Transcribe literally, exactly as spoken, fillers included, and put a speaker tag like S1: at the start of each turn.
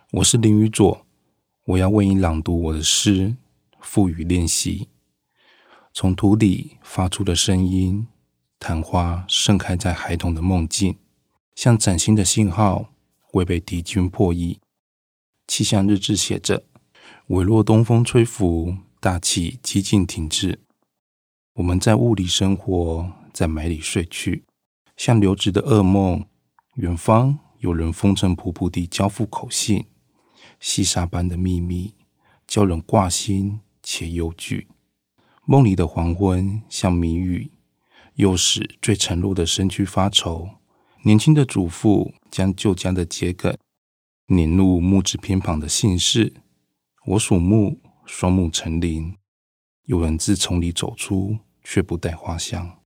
S1: 我是林宇佐，我要为你朗读我的诗，赋予练习。从土里发出的声音，昙花盛开在孩童的梦境，像崭新的信号，未被敌军破译。气象日志写着，微弱东风吹拂，大气几近停滞。我们在雾里生活，在霾里睡去，像流质的噩梦。远方有人风尘仆仆地交付口信，细沙般的秘密，叫人挂心且忧惧。梦里的黄昏像谜语，又使最沉落的身躯发愁。年轻的主妇将旧家的桔梗碾入木质偏旁的姓氏。我属木，双目成林。有人自丛里走出，却不带花香。